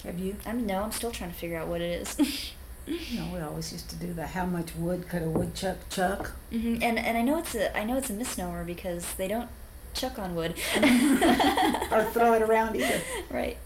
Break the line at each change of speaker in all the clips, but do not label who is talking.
Have you?
No, I'm still trying to figure out what it is.
We always used to do the how much wood could a woodchuck chuck?
And I know it's a misnomer because they don't chuck on wood.
Or throw it around either.
Right.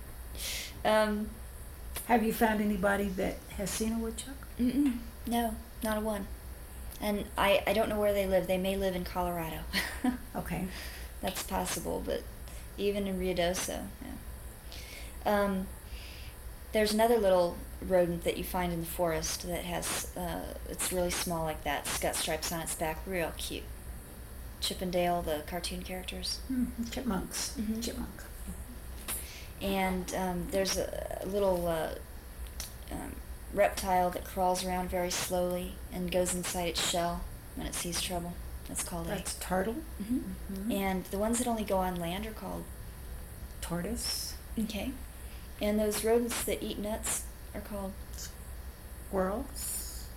Have you found anybody that has seen a woodchuck?
No, not a one. And I don't know where they live. They may live in Colorado.
Okay.
That's possible, but even in Ruidoso, yeah. There's another little rodent that you find in the forest that has, it's really small like that. It's got stripes on its back, real cute. Chip and Dale, the cartoon characters.
Chipmunks. Chipmunk.
And there's a little reptile that crawls around very slowly and goes inside its shell when it sees trouble. That's called
That's turtle.
And the ones that only go on land are called
Tortoise.
Okay. And those rodents that eat nuts are called
Squirrels.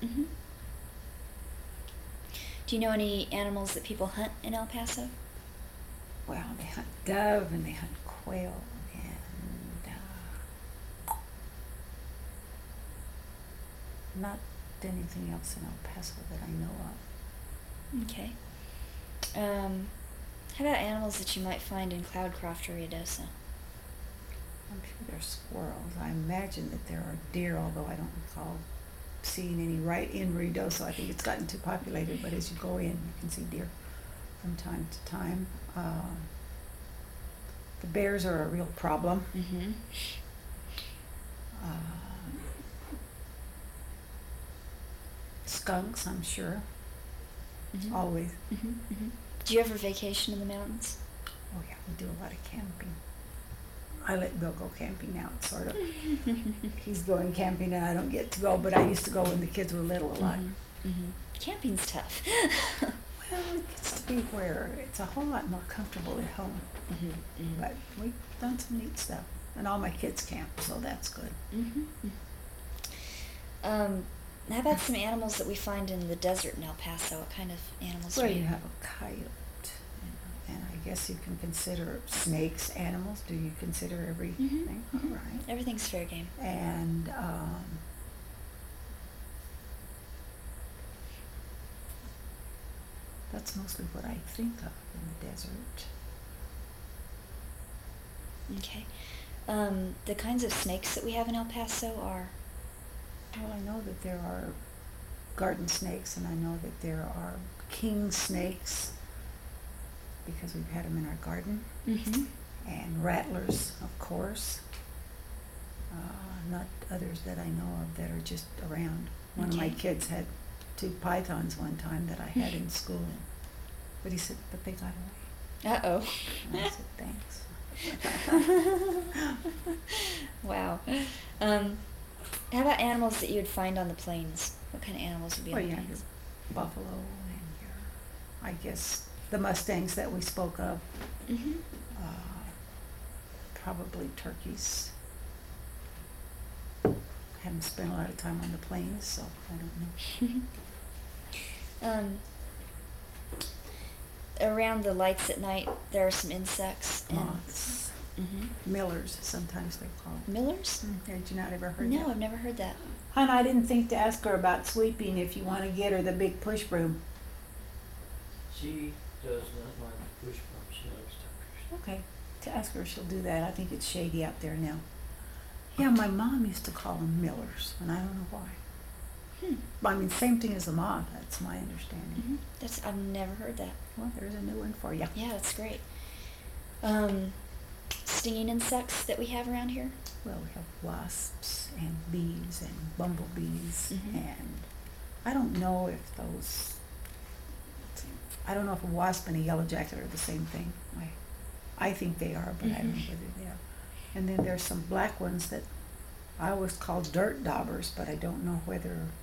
Do you know any animals that people hunt in El Paso?
Well, they hunt dove and they hunt quail and not anything else in El Paso that I know of.
Okay. How about animals that you might find in Cloudcroft or Ruidoso?
I'm sure there's squirrels. I imagine that there are deer, although I don't recall seeing any right in Ruidoso. I think it's gotten too populated, but as you go in, you can see deer from time to time. The bears are a real problem. Skunks, I'm sure. Always.
Do you ever vacation in the mountains?
Oh yeah, we do a lot of camping. I let Bill go camping now, sort of. He's going camping and I don't get to go, but I used to go when the kids were little a lot.
Camping's tough.
Well, it gets to be where it's a whole lot more comfortable at home. But we've done some neat stuff. And all my kids camp, so that's good.
How about some animals that we find in the desert in El Paso? What kind of animals
Well,
are
you have a coyote. And I guess you can consider snakes animals. Do you consider everything? All right.
Everything's fair game.
And that's mostly what I think of in the desert.
Okay. The kinds of snakes that we have in El Paso are?
Well, I know that there are garden snakes, and I know that there are king snakes, because we've had them in our garden, and rattlers, of course. Not others that I know of that are just around. One of my kids had 2 pythons one time that I had in school, but he said, but they got away.
Uh-oh.
And I said, thanks.
Wow. How about animals that you would find on the plains? What kind of animals would be on the
Your
plains?
buffalo and your, I guess, the mustangs that we spoke of. Probably turkeys. Haven't spent a lot of time on the plains, so I don't know.
Around the lights at night, there are some insects.
Moths. Millers, sometimes they're called.
Millers?
Had you not ever heard
No,
that?
I've never heard that.
Hon, I didn't think to ask her about sweeping if you want to get her the big push broom.
She does not like push broom. She likes tuckers.
Okay, to ask her, she'll do that. I think it's shady out there now. Yeah, my mom used to call them millers, and I don't know why. I mean, same thing as a moth, that's my understanding.
I've never heard that.
Well, there's a new one for you.
Yeah, that's great. Stinging insects that we have around here?
Well, we have wasps and bees and bumblebees, and I don't know if those, I don't know if a wasp and a yellow jacket are the same thing. I think they are, but I don't know whether they are. And then there's some black ones that I always call dirt daubers, but I don't know whether